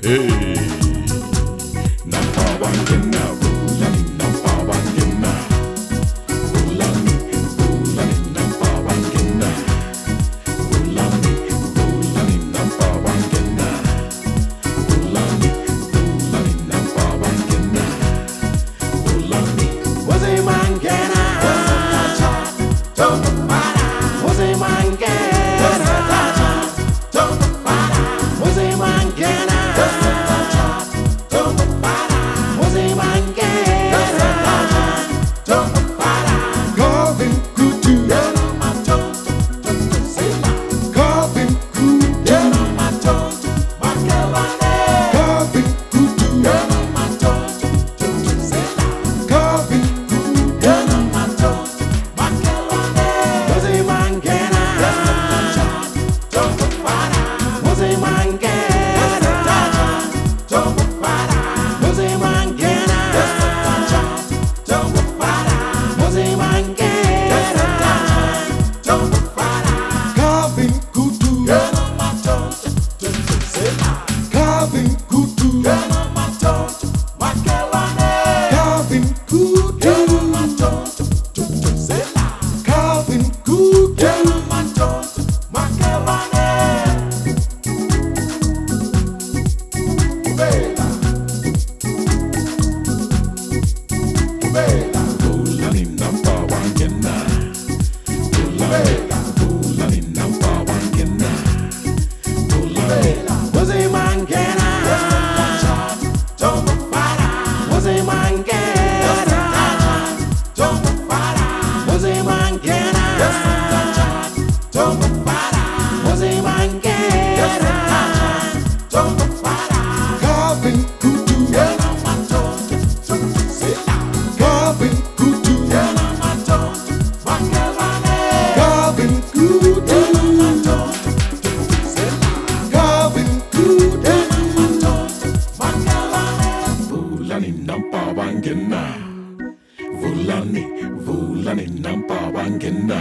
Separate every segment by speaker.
Speaker 1: Vulani, Vulani nampa wangena.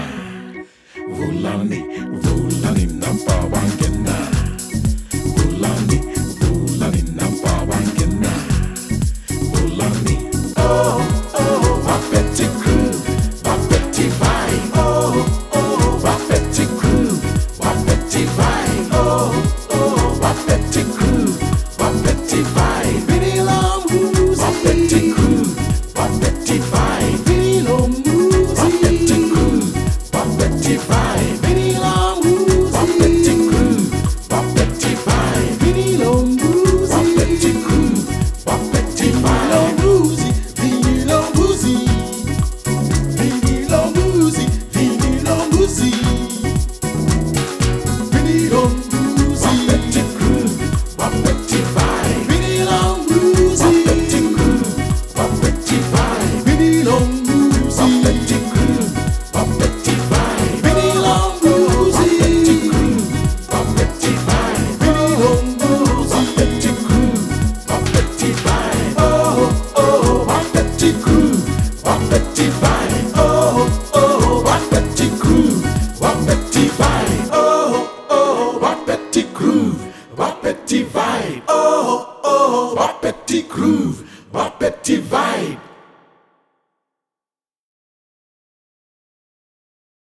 Speaker 1: Vulani, Vulani nampa wangena. Vulani, Vulani nampa wangena. Vulani, oh, oh, wapeti crew, wapeti vibe. Oh, oh, wapeti crew, wapeti vibe. Oh, oh, wapeti crew, wapeti vibe. Bini long music, wapeti crew, wapeti vibe. Bini long music, wapeti crew, wapeti vibe. Bini long music, wapeti crew, wapeti vibe. Bini long music, wapeti crew, wapeti vibe. Bini long music, bini long music, bini long music, bini long music, wapeti crew, wapeti vibe. Bini long music, wapeti crew, wapeti vibe. Bini long music, wapeti crew, wapeti vibe. Bini long music, wapeti crew, wapeti vibe. Bini long music, wapeti crew, wapeti vibe. Oh, oh, wapeti crew, wapeti vibe.